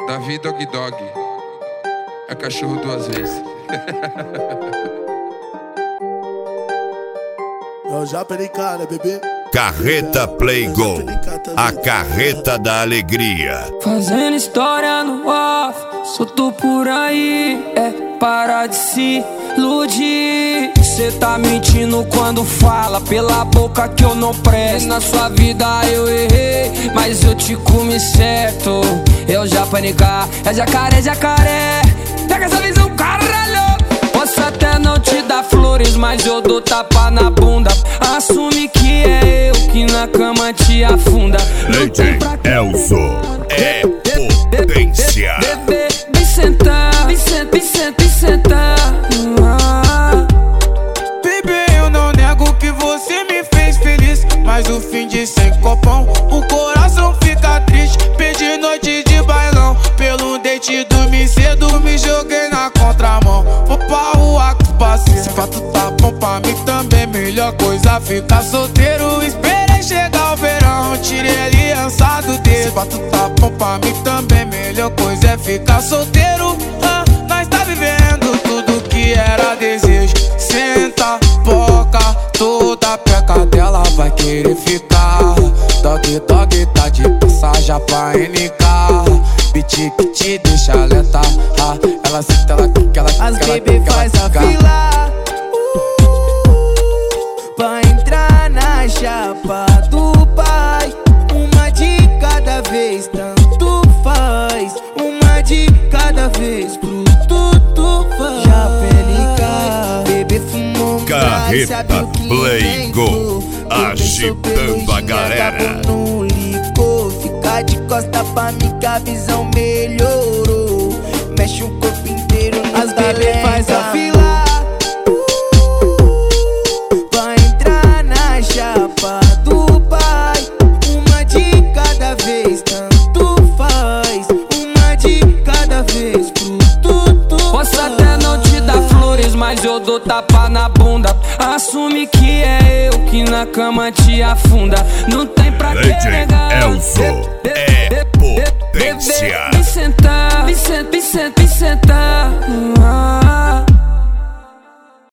Davi Dog Dog é cachorro duas vezes. Eu já perei cara, bebê. Carreta Play Go, a carreta da alegria. Fazendo história no off, solto por aí, para de se iludir. Cê tá mentindo quando fala pela boca que eu não presto. Na sua vida eu errei, mas eu te comi certo. Eu já panicar, é jacaré, jacaré. Pega essa visão, caralho. Posso até não te dar flores, mas eu dou tapa na bunda. Assume que é eu que na cama te afunda. DJ Elzo é potência. Bebê, vem sentar, vem sentar, vem sentar, vem sentar. Bebê, eu não nego que você me fez feliz, mas o fim de sem copão, o coração fica triste. Perdi noite de bailão, pelo date dormi cedo, me joguei na contramão. Vou pra rua com os parceiros, se fato tá bom pra mim também. Melhor coisa ficar solteiro, esperei chegar o verão, tirei a aliança do dedo. Se fato tá bom pra mim também, melhor coisa é ficar solteiro. Nós tá vivendo tudo que era desejo. Senta, boca, toda peca dela vai querer ficar. Dog, dog, tá de passagem pra NK. Beat que te deixa lenta. Ela senta, ela quica, ela quica. As bebê faz a fila pra entrar na chapa do pai. Uma de cada vez, tanto faz. Uma de cada vez, pro tudo faz. Já pelica, bebê fumou um Carreta Play Go, agitando a galera. Não ligou, fica de costa pra mim que a visão melhorou. Mexe o corpo inteiro no as bebê faz a fila pra entrar na chapa do pai. Uma de cada vez, tanto faz. Uma de cada vez, pro tudo. Posso até não te dar flores, mas eu dou tapa na bunda. Assume que é eu que na cama te afunda. Não tem pra